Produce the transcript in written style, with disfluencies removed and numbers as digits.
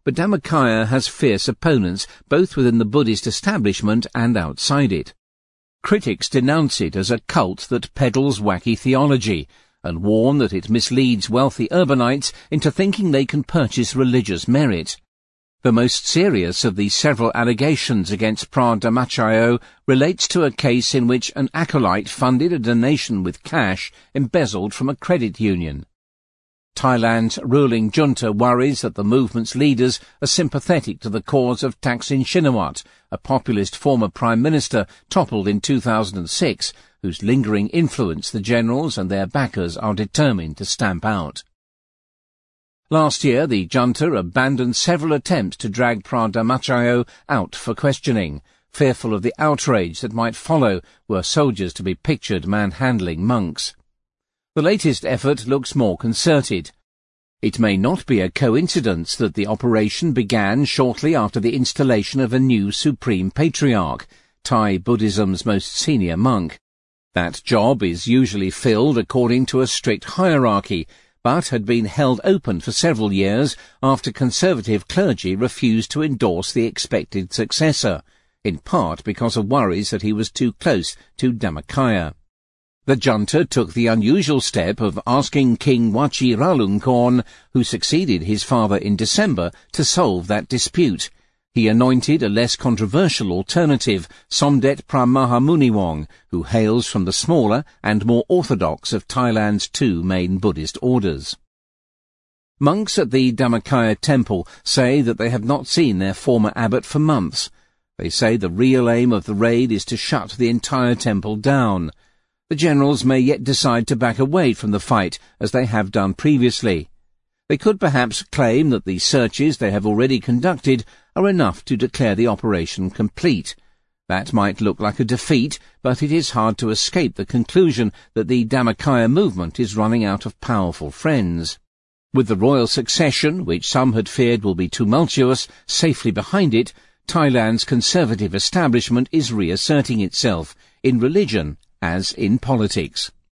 but Dhammakaya has fierce opponents both within the Buddhist establishment and outside it. Critics denounce it as a cult that peddles wacky theology and warn that it misleads wealthy urbanites into thinking they can purchase religious merit. The most serious of the several allegations against Phra Dhammachayo relates to a case in which an acolyte funded a donation with cash embezzled from a credit union. Thailand's ruling junta worries that the movement's leaders are sympathetic to the cause of Thaksin Shinawatra, a populist former prime minister toppled in 2006, whose lingering influence the generals and their backers are determined to stamp out. Last year, the junta abandoned several attempts to drag Phra Dhammachayo out for questioning, fearful of the outrage that might follow were soldiers to be pictured manhandling monks. The latest effort looks more concerted. It may not be a coincidence that the operation began shortly after the installation of a new Supreme Patriarch, Thai Buddhism's most senior monk. That job is usually filled according to a strict hierarchy, but had been held open for several years after conservative clergy refused to endorse the expected successor, in part because of worries that he was too close to Dhammakaya. The junta took the unusual step of asking King Vajiralongkorn, who succeeded his father in December, to solve that dispute. He anointed a less controversial alternative, Somdet Pramāhamunīwong, who hails from the smaller and more orthodox of Thailand's two main Buddhist orders. Monks at the Dhammakaya temple say that they have not seen their former abbot for months. They say the real aim of the raid is to shut the entire temple down. The generals may yet decide to back away from the fight, as they have done previously. They could perhaps claim that the searches they have already conducted are enough to declare the operation complete. That might look like a defeat, but it is hard to escape the conclusion that the Dhammakaya movement is running out of powerful friends. With the royal succession, which some had feared will be tumultuous, safely behind it, Thailand's conservative establishment is reasserting itself, in religion as in politics.